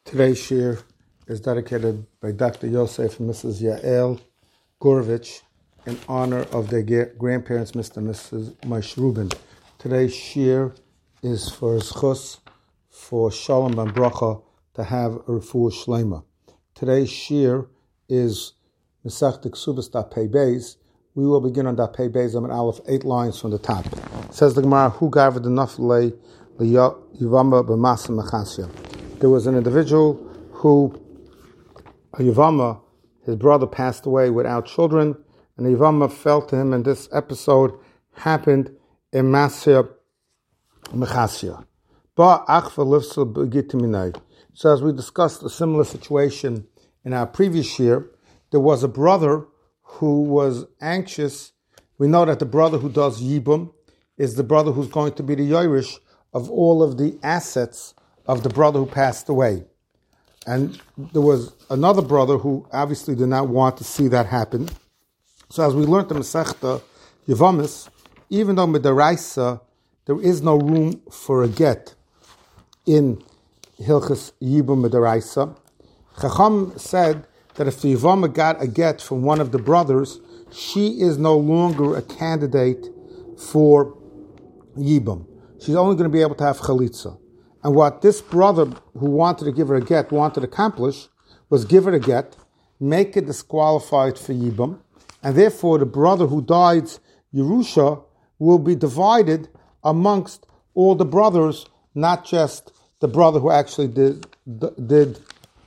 Today's shir is dedicated by Dr. Yosef and Mrs. Yael Gorovich in honor of their grandparents, Mr. and Mrs. Moshe Rubin. Today's shir is for Zchus, for Shalom and Bracha, to have a refuah shlema. Today's shir is Masechta Ksubas Daf Pei Beis. We will begin on Daf Pei Beis Amud Aleph, 8 lines from the top. Says the Gemara, Hu gavad naflei liyavama b'masa mechasya. There was an individual who, a Yavama, his brother passed away without children, and the Yavama fell to him, and this episode happened in Masya Mechasya. So as we discussed a similar situation in our previous year, there was a brother who was anxious. We know that the brother who does Yibum is the brother who's going to be the Yerush of all of the assets of the brother who passed away. And there was another brother who obviously did not want to see that happen. So as we learned in Masechta Yevamis, even though Midaraisa, there is no room for a get in Hilchas Yibum Midaraisa, Chacham said that if the Yavama got a get from one of the brothers, she is no longer a candidate for Yibum. She's only going to be able to have Chalitza. And what this brother who wanted to give her a get wanted to accomplish was give her a get, make it disqualified for Yibum, and therefore the brother who died's Yerusha will be divided amongst all the brothers, not just the brother who actually does the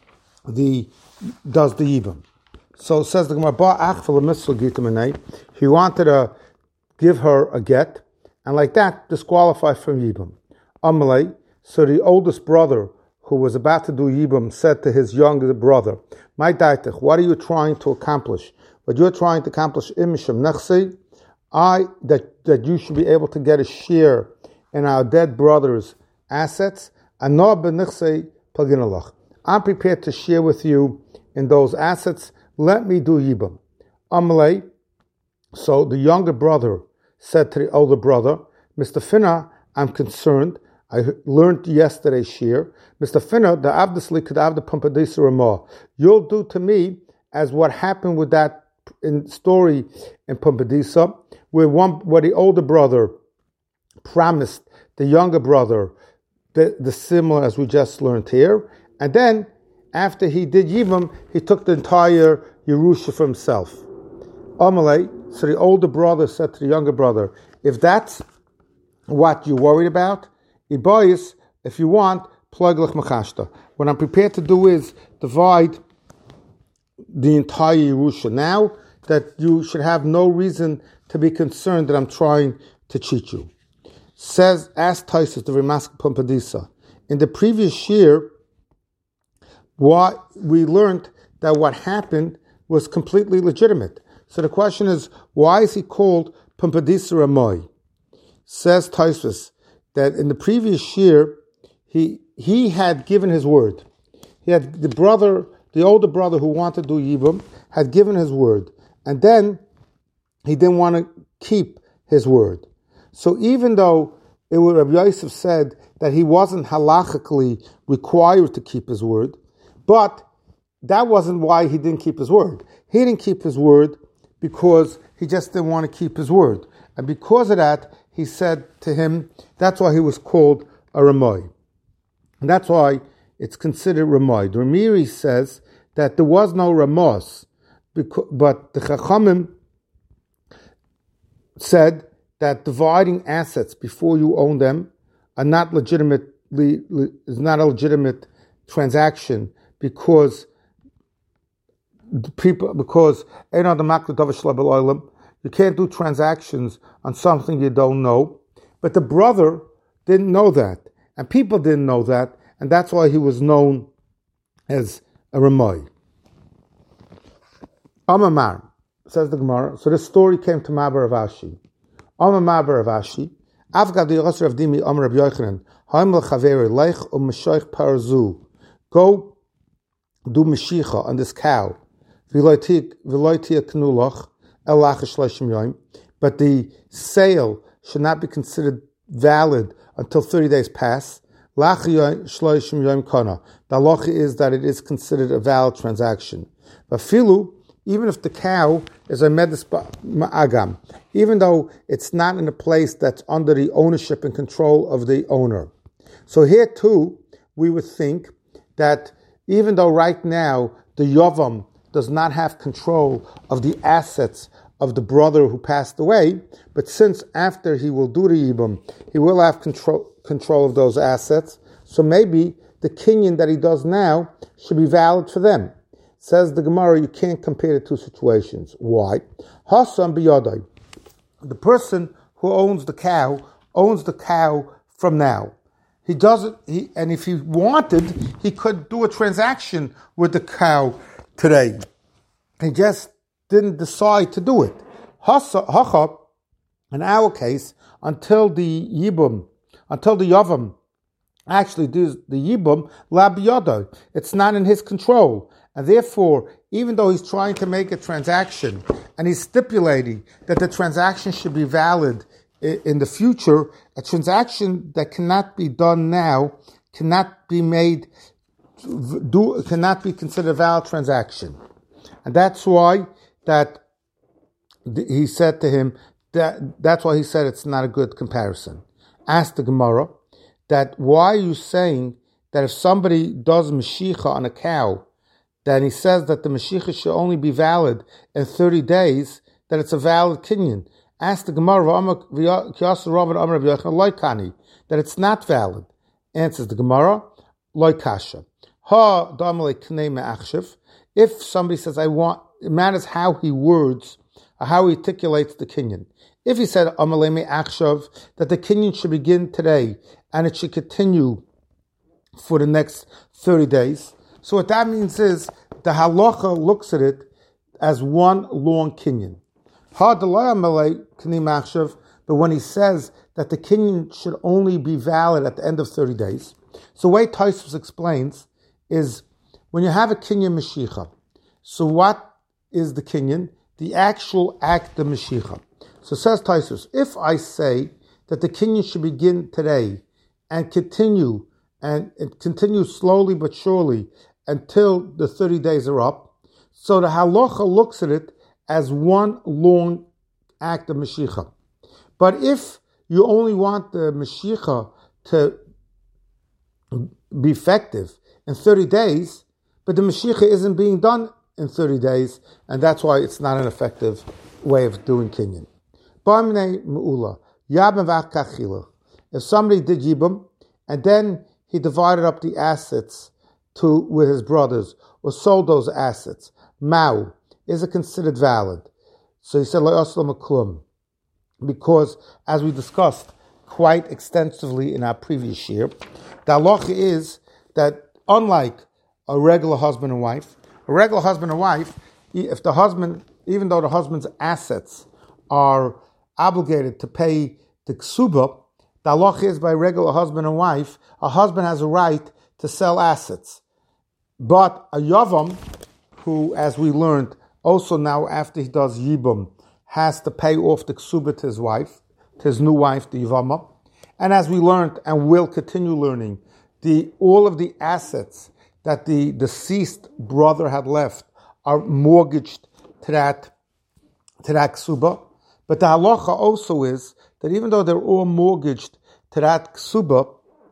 Yibum. So it says the Gemara, he wanted to give her a get, and like that disqualify from Yibum. Amalei. So the oldest brother, who was about to do Yibum, said to his younger brother, "My daitach, what are you trying to accomplish? What you're trying to accomplish, imisham nechsi, that you should be able to get a share in our dead brother's assets. I'm prepared to share with you in those assets. Let me do Yibum." Amalei. So the younger brother said to the older brother, "Mr. Finna, I'm concerned. I learned yesterday, Shir, Mr. Finna, the Abdusli could have the Pumpadisa Ramah. You'll do to me as what happened with that story in Pumpadisa, where the older brother promised the younger brother the similar as we just learned here, and then after he did Yibum, he took the entire Yerusha for himself." Amalei, so the older brother said to the younger brother, "If that's what you're worried about, Ibayis, if you want, plug-lech machashta. What I'm prepared to do is divide the entire Yerusha. Now that you should have no reason to be concerned that I'm trying to cheat you." Says, ask Taisus, the Rimask Pumpadisa. In the previous year, we learned that what happened was completely legitimate. So the question is, why is he called Pumpadisa Ramoi? Says Taisus, that in the previous year, he had given his word. He had the older brother who wanted to do Yibum, had given his word. And then he didn't want to keep his word. So even though Rabbi Yosef said that he wasn't halachically required to keep his word, but that wasn't why he didn't keep his word. He didn't keep his word because he just didn't want to keep his word. And because of that, he said to him, that's why he was called a Ramoi. And that's why it's considered Ramoi. The Ramiri says that there was no Ramos, but the Chachamim said that dividing assets before you own them is not a legitimate transaction because you can't do transactions on something you don't know. But the brother didn't know that. And people didn't know that. And that's why he was known as a Ramoi. Amamar, says the Gemara. So this story came to Mabar Avashi. Amamar Avashi. Avgad Yosef Rav Dimi Amar Rav Yochanan. Haim l'chaveri leich u'mashoich parzu. Go do Mashicha on this cow. V'loitia knulach. But the sale should not be considered valid until 30 days pass. shloishim yom kana. The halacha is that it is considered a valid transaction. But filu, even if the cow is a medis ma'agam, even though it's not in a place that's under the ownership and control of the owner. So here too, we would think that even though right now the Yavam does not have control of the assets of the brother who passed away, but since after he will do the Yibum, he will have control of those assets, so maybe the kinyan that he does now should be valid for them. Says the Gemara, you can't compare the two situations. Why? Hasan biyadai. The person who owns the cow from now. He doesn't. And if he wanted, he could do a transaction with the cow today. He just didn't decide to do it. Hacha, in our case, until the Yavam actually does the Yibum, la biyadai. It's not in his control. And therefore, even though he's trying to make a transaction and he's stipulating that the transaction should be valid in the future, a transaction that cannot be done now cannot be considered a valid transaction. And that's why he said to him that's why he said it's not a good comparison. Asked the Gemara that why are you saying that if somebody does Mashicha on a cow, then he says that the Mashiach should only be valid in 30 days, that it's a valid kinyan. Ask the Gemara, that it's not valid. Answers the Gemara, loikasha. If somebody says, it matters how he words, or how he articulates the kinyan. If he said, that the kinyan should begin today, and it should continue for the next 30 days, so what that means is the halacha looks at it as one long kinyan. But when he says that the kinyan should only be valid at the end of 30 days, so the way Tosfos explains is when you have a kinyan mashicha, so what is the kinyan? The actual act of mashicha. So says Tosfos, if I say that the kinyan should begin today and continue slowly but surely until the 30 days are up, so the halacha looks at it as one long act of Mashicha. But if you only want the Mashicha to be effective in 30 days, but the Mashicha isn't being done in 30 days, and that's why it's not an effective way of doing kinyan. If somebody did Yibum, and then he divided up the assets with his brothers, or sold those assets, Mao, is it considered valid? So he said, because, as we discussed quite extensively in our previous year, the halacha is that unlike a regular husband and wife, if the husband, even though the husband's assets are obligated to pay the ksuba, the halacha is by regular husband and wife, a husband has a right to sell assets. But a yavam, who, as we learned, also now after he does yibum, has to pay off the ksuba to his wife, to his new wife, the yavama. And as we learned and will continue learning, all of the assets that the deceased brother had left are mortgaged to that ksuba. But the halacha also is that even though they're all mortgaged to that ksuba,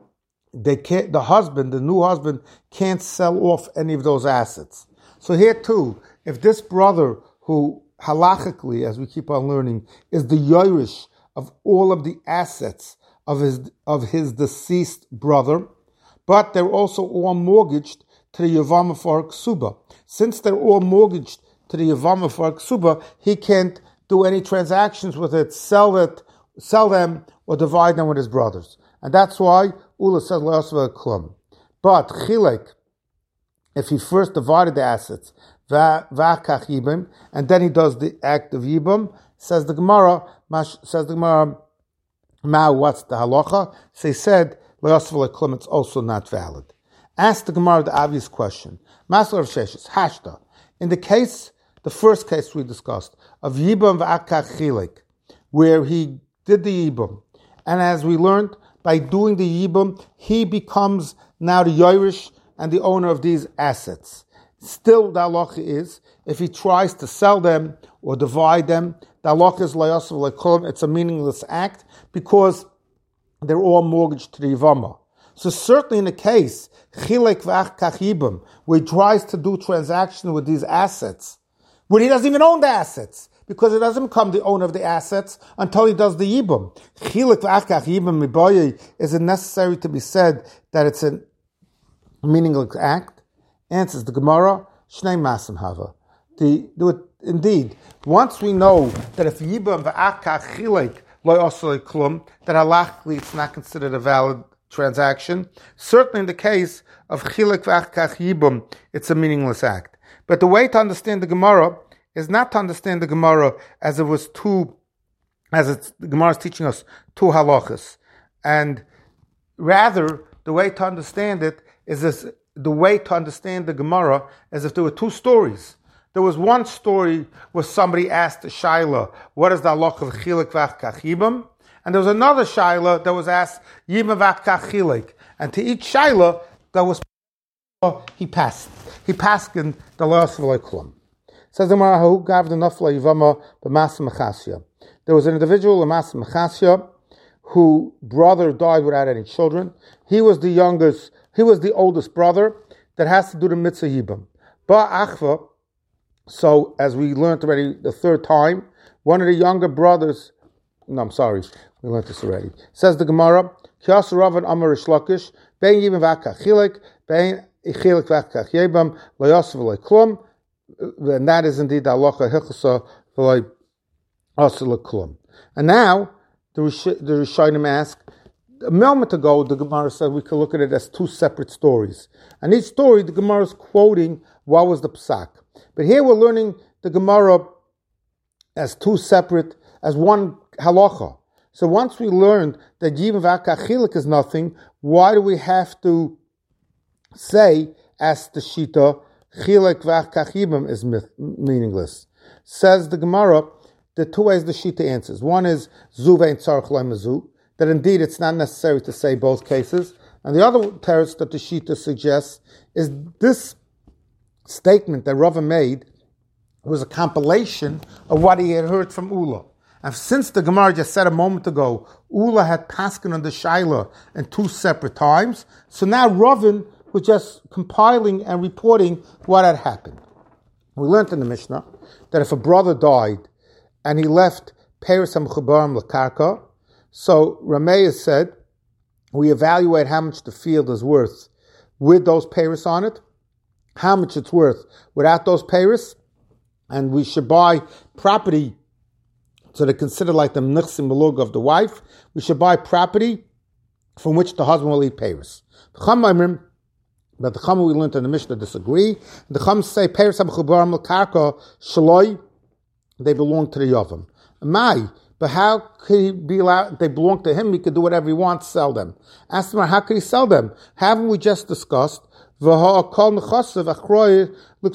the new husband can't sell off any of those assets. So here too, if this brother who halachically, as we keep on learning, is the yoresh of all of the assets of his deceased brother, but they're also all mortgaged to the Yavama for Ksuba. Since they're all mortgaged to the Yavama for Ksuba, he can't do any transactions with it, sell them, or divide them with his brothers. And that's why Ula says Le'asva Klum. But Chilek, if he first divided the assets, V'akach Yibim, and then he does the act of Yibim, says the Gemara, what's the halacha? So he said, Le'asva Klum, it's also not valid. Ask the Gemara the obvious question. Masler of Sheshes, Hashta. In the first case we discussed, of Yibam V'akach Chilek, where he did the Yibam, and as we learned, by doing the Yibum, he becomes now the Yoirish and the owner of these assets. Still, the halacha is, if he tries to sell them or divide them, the halacha is layasav lekolom. It's a meaningless act because they're all mortgaged to the Yivama. So certainly in the case, chilek v'ach kachibim, where he tries to do transaction with these assets, where he doesn't even own the assets, because he doesn't become the owner of the assets until he does the Yibum. Chilek v'ach kachibim miboye, is it necessary to be said that it's a meaningless act? Answers the Gemara, Shnei Masim Hava. Indeed, once we know that if Yibum v'ach kachilek lo yosel klum, that halachically it's not considered a valid transaction, certainly in the case of chilek v'ach kach yibum, it's a meaningless act. But the way to understand the Gemara is not to understand the Gemara as the Gemara is teaching us two halachas, and rather the way to understand it is the way to understand the Gemara as if there were two stories. There was one story where somebody asked the Shaila, what is the halacha of chilek v'ach kach yibum? And there was another Shaila that was asked, Yibum v'ach kach chilek. And to each Shaila, that was he passed. He passed in the last of klum. Says the Gemara, who gave the nafla yivama b'mas mechasya. There was an individual, Mas Mechasya, whose brother died without any children. He was the oldest brother that has to do the mitzvah yibum. Ba'achva, so as we learned already the third time, one of the younger brothers, we learned this already. Says the Gemara, Kias Ravan Amar Rishlakish, Bein Yibam V'Akach Chilek, Bein Chilek V'Akach Yebam, Loyosv L'Klum, and that is indeed the halacha Hilchasa V'Loy Osel L'Klum. And now, the Rishonim ask, a moment ago, the Gemara said we could look at it as two separate stories. And each story, the Gemara is quoting what was the psak. But here we're learning the Gemara as two separate, as one halacha. So once we learned that Yibam v'Akach Chilek is nothing, why do we have to say, as the Shita, Chilek v'Akach Yibam is meaningless? Says the Gemara, the two ways the Shita answers. One is Zu ve'en tzarich le'mazu, that indeed it's not necessary to say both cases. And the other teretz that the Shita suggests is this statement that Rava made was a compilation of what he had heard from Ula. And since the Gemara just said a moment ago, Ula had paskin on the Shaila in two separate times, so now Ravin was just compiling and reporting what had happened. We learned in the Mishnah that if a brother died and he left Peres HaMechubarim L'Karka, so Rameya said, we evaluate how much the field is worth with those Peres on it, how much it's worth without those Peres, and we should buy property, so they're considered like the Mnichsim Malug of the wife. We should buy property from which the husband will eat Peres. But the Chama we learned in the Mishnah disagree. The Chama say Peres HaMechubarim L'Karka Shaloi, they belong to the Yavam. But how could he be allowed? They belong to him. He could do whatever he wants, sell them. Ask him, how could he sell them? Haven't we just discussed all the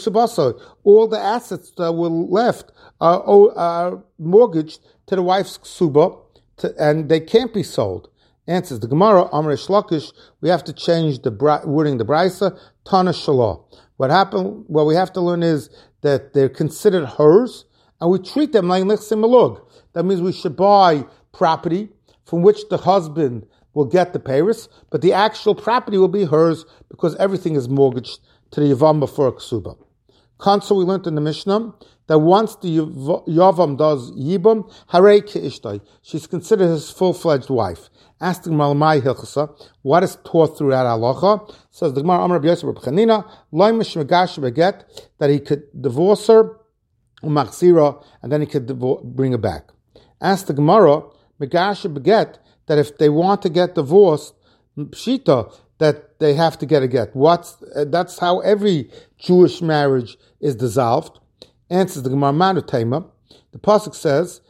assets that were left are mortgaged to the wife's ksuba, and they can't be sold? Answers the Gemara, Amr Shlakish, we have to change the wording the Brisa, Tana Shalah. What we have to learn is that they're considered hers, and we treat them like Nechsim Malug. That means we should buy property from which the husband will get the Peres, but the actual property will be hers because everything is mortgaged to the Yavam before a Ksuba. So we learned in the Mishnah that once the Yavam does Yibam, Harei Ke'ishtai, she's considered his full-fledged wife. Asking Malamai Hilchasa, what is taught throughout halacha? Says the Gemara, Amar Rabbi Yosef Rabbi Chanina, Loi Mishmegash Beget, that he could divorce her, Umachzira, and then he could bring her back. Ask the Gemara, Megash Beget, that if they want to get divorced, Pshita, that they have to get a get. That's how every Jewish marriage is dissolved. Answers the Gemara Manu Tema. The pasuk says,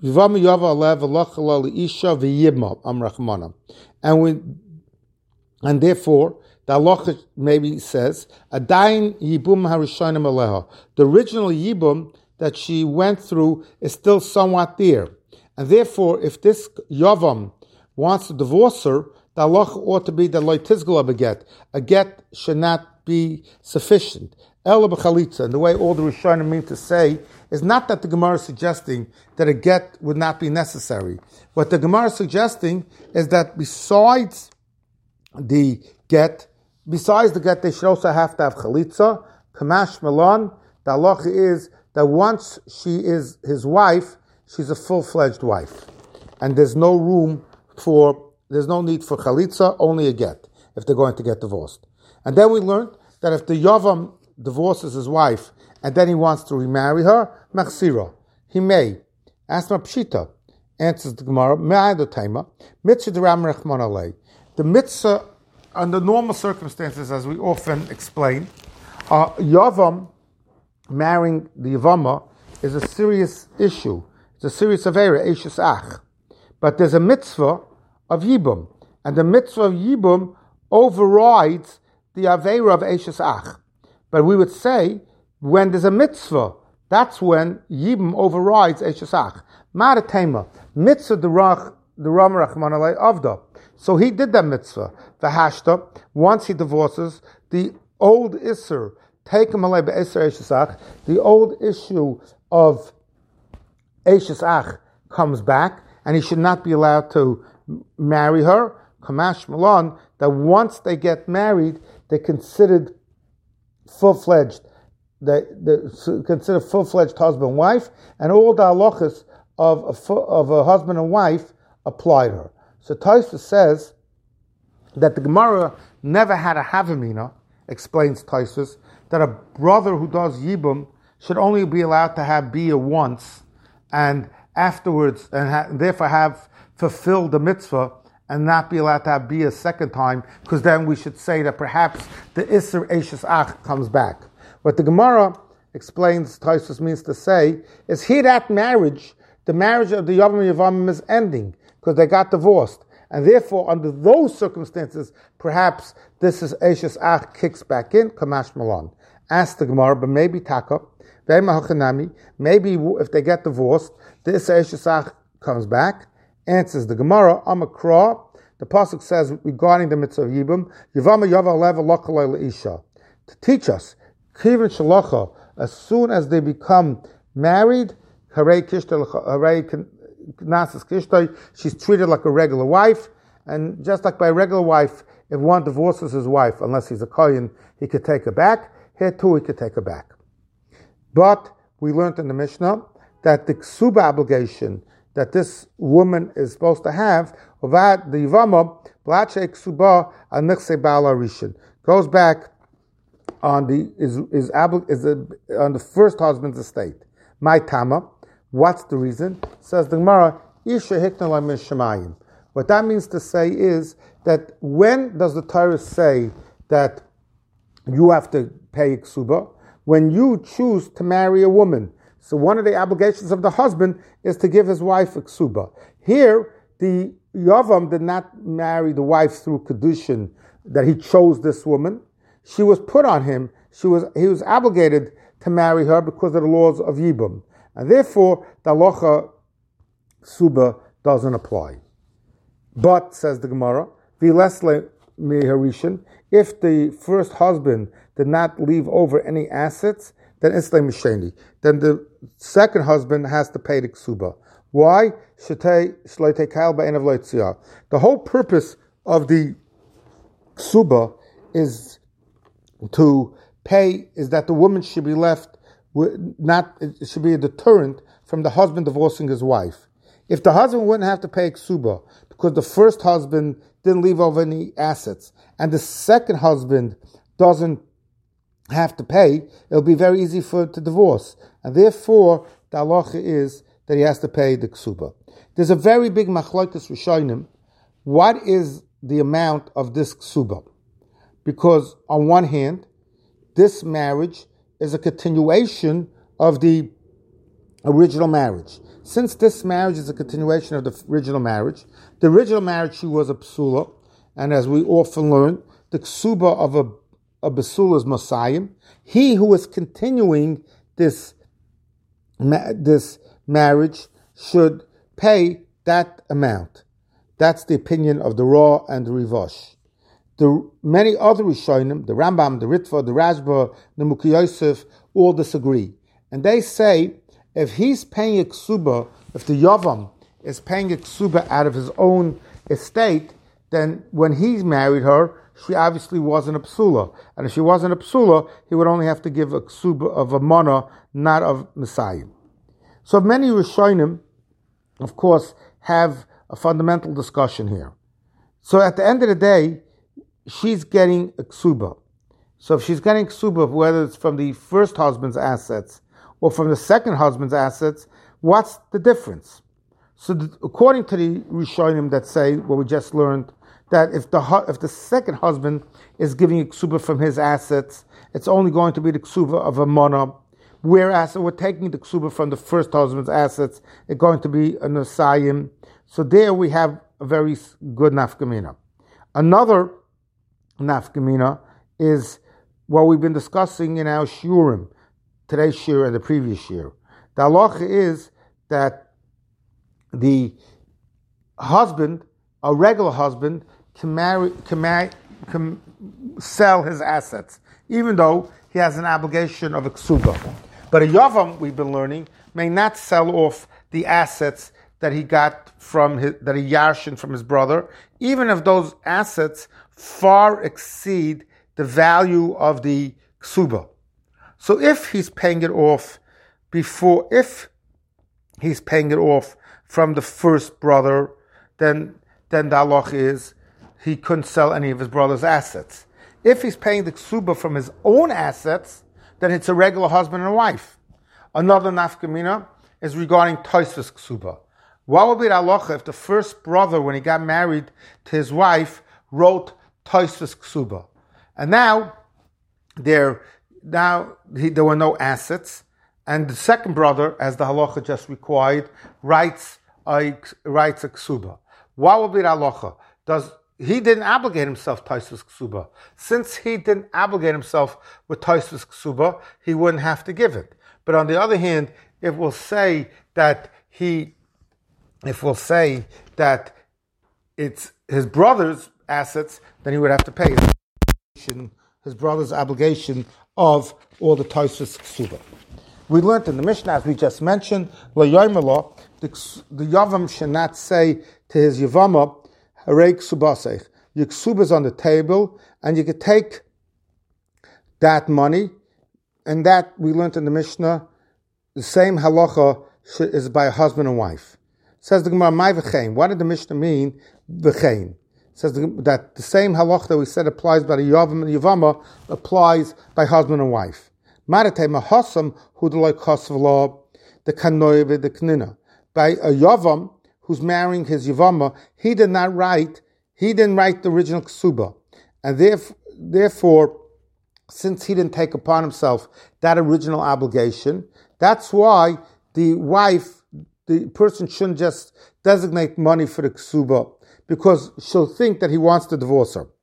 and therefore the halacha maybe says, Adain Yibum Harishonim Aleha. The original Yibum that she went through is still somewhat there. And therefore, if this Yavam wants to divorce her, the halacha ought to be that loy tizgala beget. A get should not be sufficient. Ela b'chalitza, and the way all the Rishonim mean to say is not that the Gemara is suggesting that a get would not be necessary. What the Gemara is suggesting is that besides the get, they should also have to have chalitza. Kamash Malon, the halacha is that once she is his wife, she's a full-fledged wife. And there's no need for chalitza, only a get, if they're going to get divorced. And then we learned that if the Yavam divorces his wife, and then he wants to remarry her, machsira, he may. Asma pshita, answers the Gemara, me'aydo taima, mitzvah d'ram rechman alei. The mitzvah, under normal circumstances, as we often explain, Yavam marrying the Yavama is a serious issue. It's a serious avera, eishes ach. But there's a mitzvah of Yibum, and the mitzvah of Yibum overrides the avera of eishes ach. But we would say, when there's a mitzvah, that's when Yibum overrides eishes ach. Maratema, mitzvah the Ram Rachman alei avda. So he did that mitzvah. The hashta, once he divorces, the old Isser, take him alei be'Isser eishes ach, the old issue of eishes ach comes back, and he should not be allowed to marry her. Kamash Malon, that once they get married, they're considered full-fledged. They consider full-fledged husband and wife, and all the halachas of a husband and wife apply to her. So Tosfos says that the Gemara never had a havamina, explains Tosfos, that a brother who does yibum should only be allowed to have bia once, and afterwards, and therefore have fulfilled the mitzvah, and not be allowed to have bia a second time, because then we should say that perhaps the Isser Eishes Ach comes back. What the Gemara explains, Tosfos means to say, is here that marriage, the marriage of the Yavam and Yavamim is ending, because they got divorced. And therefore, under those circumstances, perhaps this is Eishes Ach kicks back in, Kamash Malon. Ask the Gemara, but maybe Taka, maybe if they get divorced, the Isser Eishes Ach comes back. Answers the Gemara, Amakra, the pasuk says regarding the mitzvah of Yibum, Yavama Yava Leva Lakalei Leisha, to teach us, Kivin Shalacha, as soon as they become married, Harei Nasas Kishtoi, she's treated like a regular wife, and just like by a regular wife, if one divorces his wife, unless he's a kohen, he could take her back. Here too, he could take her back. But we learned in the Mishnah that the ksuba obligation that this woman is supposed to have, the Yivama, Blache Ksuba al Nichse Baal Arishin, goes back on on the first husband's estate. My Tama, what's the reason? Says the Gemara, Isha Hiknala Min Shemayim. What that means to say is that when does the Torah say that you have to pay Ksuba? When you choose to marry a woman. So one of the obligations of the husband is to give his wife a ksuba. Here, the Yavam did not marry the wife through kedushin, that he chose this woman. She was put on him. He was obligated to marry her because of the laws of Yibum. And therefore, the halacha ksuba doesn't apply. But, says the Gemara, v'lesle miharishin, if the first husband did not leave over any assets, then Islay Misheni. Then the second husband has to pay the ksuba. Why? The whole purpose of the ksuba is to pay, is that the woman should be left it should be a deterrent from the husband divorcing his wife. If the husband wouldn't have to pay ksuba because the first husband didn't leave over any assets, and the second husband doesn't have to pay, it'll be very easy for to divorce. And therefore, the halacha is that he has to pay the ksuba. There's a very big machlokes rishonim. What is the amount of this ksuba? Because on one hand, this marriage is a continuation of the original marriage. Since this marriage is a continuation of the original marriage she was a psula, and as we often learn, the ksuba of a basula is Mosayim. He who is continuing this marriage should pay that amount. That's the opinion of the Ra and the Rivosh. The many other Rishonim, the Rambam, the Ritva, the Rashba, the Mukhi Yosef, all disagree. And they say, if he's paying a ksuba, if the Yavam is paying a ksuba out of his own estate, then when he married her, she obviously wasn't a psula. And if she wasn't a psula, he would only have to give a ksuba of a mana, not of Messiah. So many Rishonim, of course, have a fundamental discussion here. So at the end of the day, she's getting a ksuba. So if she's getting ksuba, whether it's from the first husband's assets or from the second husband's assets, what's the difference? So according to the Rishonim that say what we just learned, that if the second husband is giving a ksuba from his assets, it's only going to be the ksuba of a mana, whereas if we're taking the ksuba from the first husband's assets, it's going to be a nesayim. So there we have a very good nafkamina. Another nafkamina is what we've been discussing in our shiurim, today's shiur and the previous shiur. The halacha is that the husband, a regular husband, can sell his assets, even though he has an obligation of a ksuba. But a yavam, we've been learning, may not sell off the assets that he got that he yarshin from his brother, even if those assets far exceed the value of the ksuba. So if he's paying it off from the first brother, then the halach is he couldn't sell any of his brother's assets. If he's paying the ksuba from his own assets, then it's a regular husband and wife. Another nafkamina is regarding Tosfos ksuba. What would be the halacha if the first brother, when he got married to his wife, wrote Tosfos ksuba, and now there were no assets, and the second brother, as the halacha just required, writes a ksuba? What would be the halacha? He didn't obligate himself to Tosfos ksuba. Since he didn't obligate himself with Tosfos ksuba, he wouldn't have to give it. But on the other hand, if we'll say that it's his brother's assets, then he would have to pay his brother's obligation of all the Tosfos ksuba. We learned in the Mishnah, as we just mentioned, the Yavam should not say to his Yavama, Harei ksubasech, your ksuba is on the table, and you could take that money, and that we learned in the Mishnah, the same halacha is by a husband and wife. Says the Gemara, "My v'chein." What did the Mishnah mean? V'chein. Says that the same halacha that we said applies by the Yavam and the Yavama applies by husband and wife. Maratei mahasam hudaloi kosv'lo the kanoy the knina. By a Yavam who's marrying his Yavama, he didn't write the original ksuba, and therefore, since he didn't take upon himself that original obligation, that's why the person shouldn't just designate money for the ksuba, because she'll think that he wants to divorce her.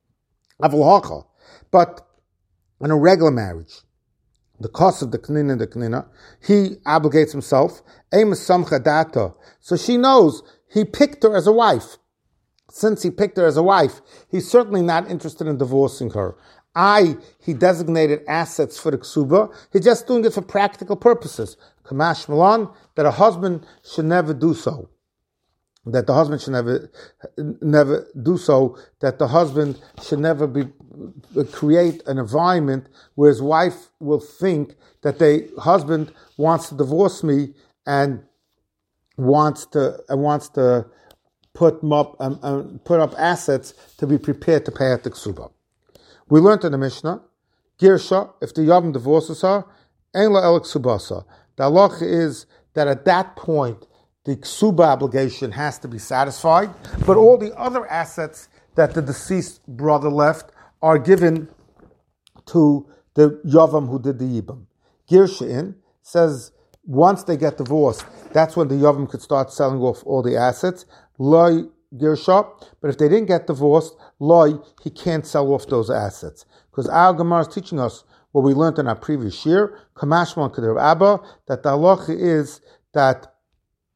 But in a regular marriage, the cost of the knina, he obligates himself. So she knows he picked her as a wife. Since he picked her as a wife, he's certainly not interested in divorcing her. He designated assets for the ksuba. He's just doing it for practical purposes. Kamash Milan, that a husband should never do so. That the husband should never do so. That the husband should never create an environment where his wife will think that the husband wants to divorce me and wants to put up assets to be prepared to pay at the ksuba. We learned in the Mishnah, Girsha, if the Yavam divorces her, Ein la el ksubasa. The halacha is that at that point, the ksuba obligation has to be satisfied, but all the other assets that the deceased brother left are given to the Yavam who did the Yibam. Girshin says once they get divorced, that's when the Yavam could start selling off all the assets. Loi Girsha, but if they didn't get divorced, Loi, he can't sell off those assets. Because our Gemara is teaching us what we learned in our previous year, Kamashman Kadir Abba, that the halacha is that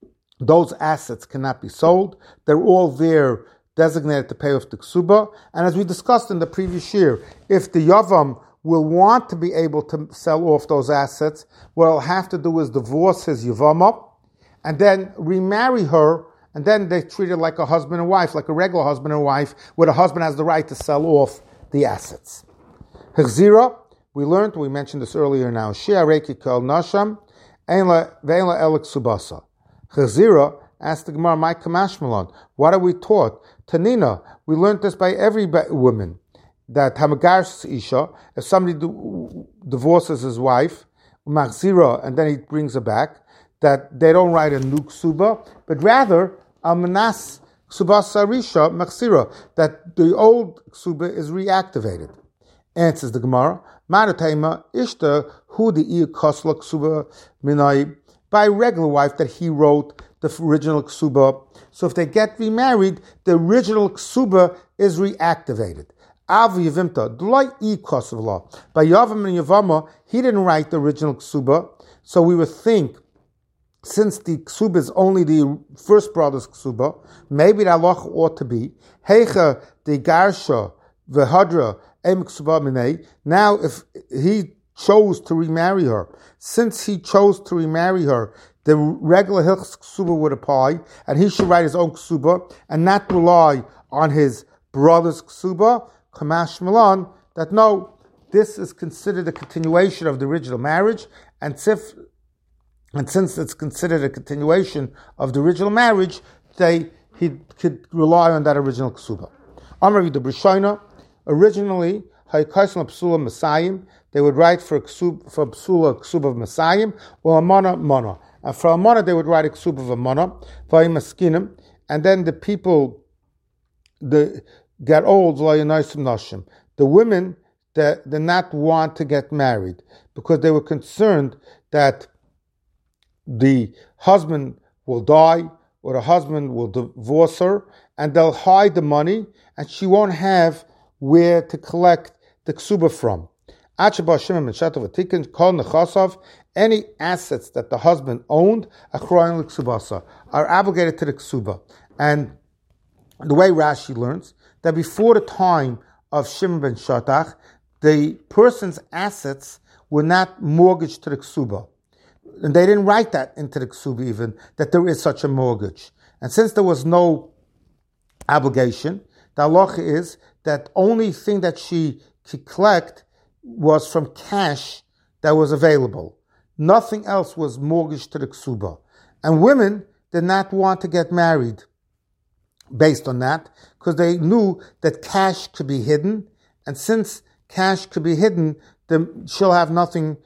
Those assets cannot be sold. They're all there designated to pay off the ksuba. And as we discussed in the previous year, if the yavam will want to be able to sell off those assets, what he'll have to do is divorce his yavama and then remarry her, and then they treat it like a husband and wife, like a regular husband and wife, where the husband has the right to sell off the assets. Hechzira, we mentioned this earlier now, She'areki kol nasham, ve'en la elik subasa. Chazira asked the Gemara, "My kamashmalon, what are we taught? Tanina, we learned this by every woman, that hamagarsh isha, if somebody divorces his wife, machzira, and then he brings her back, that they don't write a new ksuba, but rather almanas ksuba sarisha machzira, that the old ksuba is reactivated." Answers the Gemara, "Maratayma ishta hu the kosla ksuba minai." By a regular wife that he wrote the original ksuba. So if they get remarried, the original ksuba is reactivated. Av yivimta, d'loi I kosovla. By Yavam and Yavama, he didn't write the original ksuba. So we would think, since the ksuba is only the first brother's ksuba, maybe the halacha ought to be, heicha de garsha v'hadra em ksuba minei. Now if he chose to remarry her, since he chose to remarry her, the regular hilchos ksuba would apply, and he should write his own ksuba and not rely on his brother's ksuba. Kamash Milan, that no, this is considered a continuation of the original marriage, and since it's considered a continuation of the original marriage, he could rely on that original ksuba. Amar the Brishaina, originally Haykaisan Psula Masayim, they would write for Psula ksuba of Masayim, or Amana Mana. And for Amana, they would write a ksuba of Amana, Vayimaskinim, and then the people get old, the women that did not want to get married because they were concerned that the husband will die or the husband will divorce her, and they'll hide the money and she won't have where to collect the ksuba from. Any assets that the husband owned are obligated to the ksuba. And the way Rashi learns, that before the time of Shimon ben Shatach, the person's assets were not mortgaged to the ksuba. And they didn't write that into the ksuba even, that there is such a mortgage. And since there was no obligation, the halacha is that only thing that she could collect was from cash that was available. Nothing else was mortgaged to the ksuba. And women did not want to get married based on that, because they knew that cash could be hidden, and since cash could be hidden, then she'll have nothing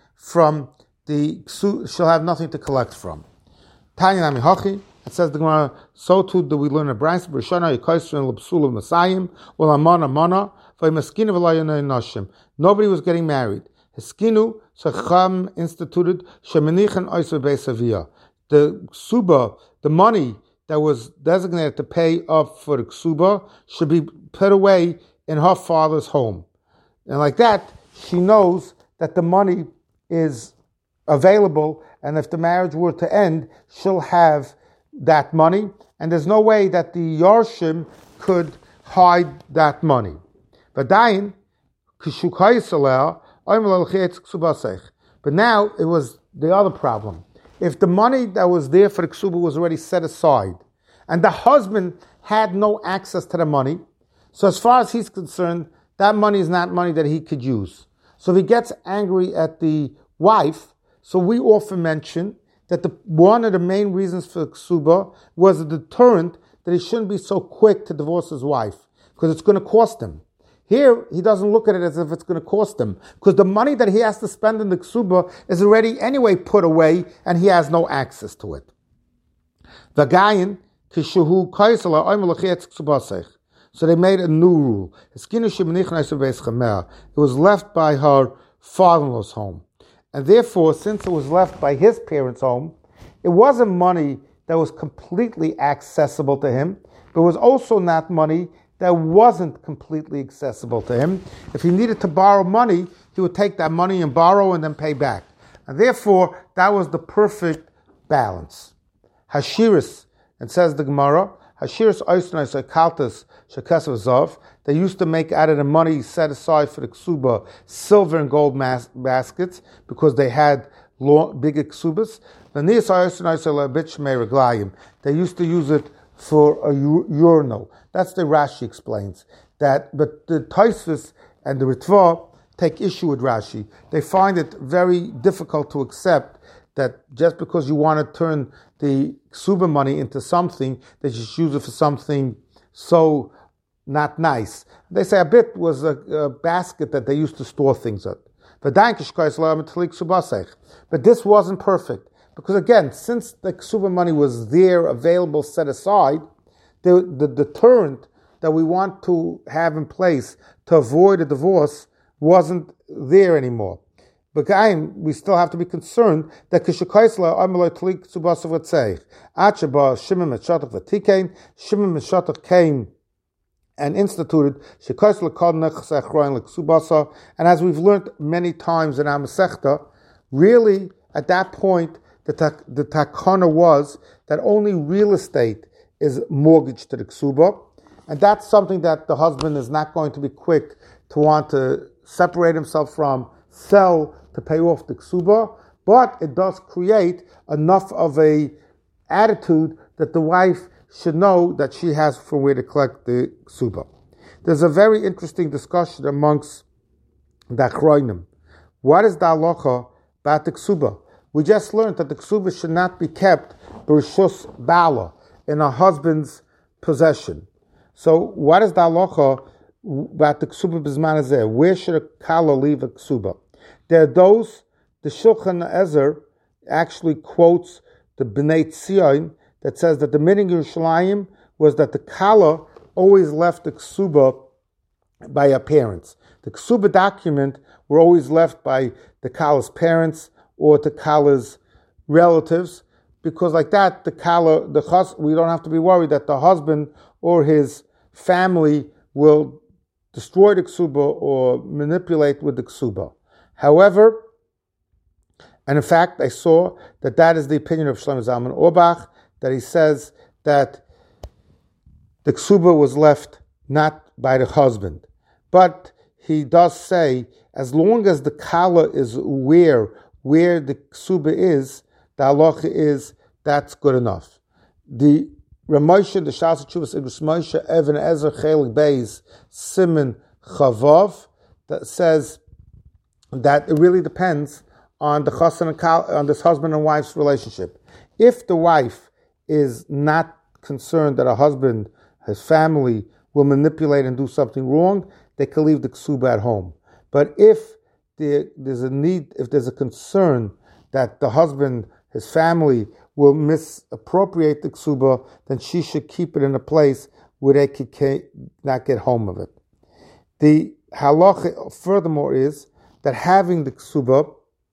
to collect from. Tanya Nami Hachi, it says the Gemara, so too do we learn a brayse, B'Rishana Yikaisrin L'Psula Masayim, U'Lamana Mana, V'Yimaskinu V'Layana Nashim. Nobody was getting married. Hiskinu, so Chacham instituted, Sheminichan Oisver Beisavia. The ksuba, the money that was designated to pay up for the ksuba, should be put away in her father's home. And like that, she knows that the money is available, and if the marriage were to end, she'll have that money, and there's no way that the Yarshim could hide that money. But now it was the other problem. If the money that was there for the ksuba was already set aside, and the husband had no access to the money, so as far as he's concerned, that money is not money that he could use. So if he gets angry at the wife, so we often mention that one of the main reasons for ksuba was a deterrent that he shouldn't be so quick to divorce his wife, because it's going to cost him. Here, he doesn't look at it as if it's going to cost him, because the money that he has to spend in the ksuba is already anyway put away, and he has no access to it. V'gayin kishuhu kaisala oimelachetz ksubasech. So they made a new rule. It was left by her father-in-law's home. And therefore, since it was left by his parents' home, it wasn't money that was completely accessible to him, but it was also not money that wasn't completely accessible to him. If he needed to borrow money, he would take that money and borrow and then pay back. And therefore, that was the perfect balance. Hashiris And says the Gemara, Hashiras Oisnai Kaltas Shekesavazov, they used to make out of the money set aside for the ksuba silver and gold baskets because they had big ksubas. They used to use it for a urinal. That's the Rashi explains. But the Tosfos and the Ritva take issue with Rashi. They find it very difficult to accept that just because you want to turn the ksuba money into something, that you should use it for something so not nice. They say a bit was a basket that they used to store things in. But this wasn't perfect. Because again, since the ksuba money was there, available, set aside, the deterrent that we want to have in place to avoid a divorce wasn't there anymore. But we still have to be concerned that Shimon Meshatach came and instituted, and as we've learned many times in our Masechta, really at that point the takana was that only real estate is mortgaged to the ksuba, and that's something that the husband is not going to be quick to want to separate himself from, sell to pay off the ksuba, but it does create enough of a attitude that the wife should know that she has from where to collect the ksuba. There's a very interesting discussion amongst the Achronim. What is the halacha about the ksuba? We just learned that the ksuba should not be kept b'rishus bala, in a husband's possession. So what is the halacha about the ksuba b'zman hazeh? Where should a kala leave a ksuba? There are those, the Shulchan Ezer actually quotes the Bnei Tzion that says that the meaning of Yerushalayim was that the kala always left the ksuba by her parents. The ksuba document were always left by the kala's parents or the kala's relatives, because like that, we don't have to be worried that the husband or his family will destroy the ksuba or manipulate with the ksuba. However, and in fact, I saw that is the opinion of Shlomo Zalman Auerbach, that he says that the ksuba was left not by the husband. But he does say, as long as the kala is where the ksuba is, the halacha is, that's good enough. The Ramosha, the Shas Chuvas Idrus Moshe, Evan Ezer Chelik Beis, Siman Chavav, that says that it really depends on the chassan and on this husband and wife's relationship. If the wife is not concerned that her husband, his family, will manipulate and do something wrong, they can leave the ksuba at home. But if there's a concern that the husband, his family, will misappropriate the ksuba, then she should keep it in a place where they could not get home of it. The halacha, furthermore, is that having the ksuba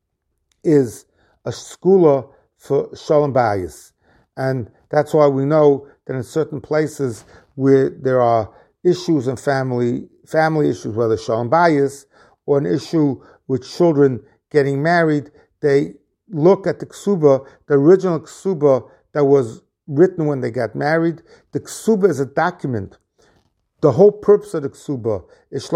is a skula for shalom bayis. And that's why we know that in certain places where there are issues in family issues, whether shalom bayis or an issue with children getting married, they look at the ksuba, the original ksuba that was written when they got married. The ksuba is a document. The whole purpose of the ksuba is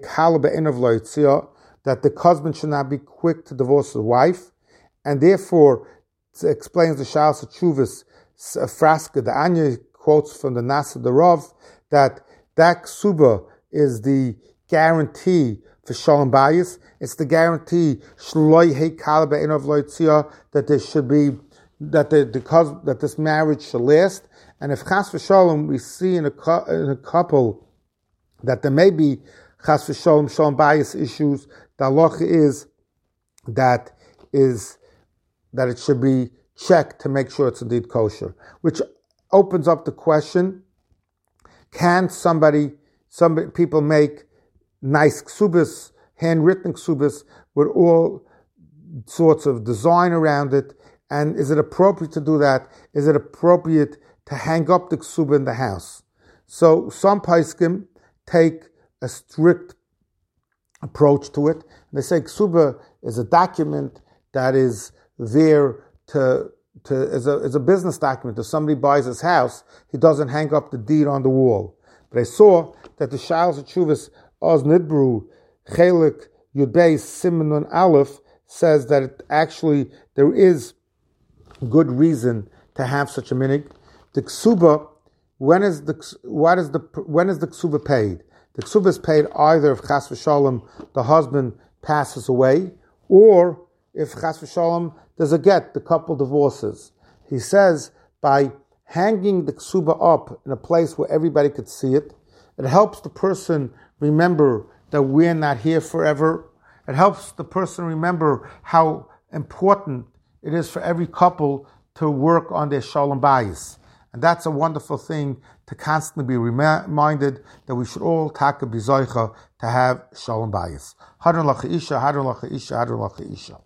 that the husband should not be quick to divorce his wife, and therefore it explains the Shas Chuvas Fraska. The Anya quotes from the Nasa the Rav that ksuba is the guarantee for shalom bayis. It's the guarantee that there should be that this marriage shall last. And if chas v'shalom we see in a couple that there may be chas v'shalom shalom bayis issues, the halacha is that it should be checked to make sure it's indeed kosher, which opens up the question: can some people make nice ksubas, handwritten ksubas with all sorts of design around it? And is it appropriate to do that? Is it appropriate to hang up the ksuba in the house? So some poskim take a strict approach to it. They say ksuba is a document that is there to as a business document. If somebody buys his house, he doesn't hang up the deed on the wall. But I saw that the Sha'als Tshuvas Oz Nidbru Chelik Yudbei Simenon Aleph says that actually there is good reason to have such a minig. The ksuba, when is the ksuba paid? The ksuba is paid either if chas v'shalom the husband passes away, or if chas v'shalom there's a get, the couple divorces. He says by hanging the ksuba up in a place where everybody could see it, it helps the person remember that we're not here forever. It helps the person remember how important it is for every couple to work on their shalom bayis. And that's a wonderful thing to constantly be reminded that we should all take a bizoicha to have shalom bayis. Hadron lacha isha, hadron lacha isha, hadron lacha isha.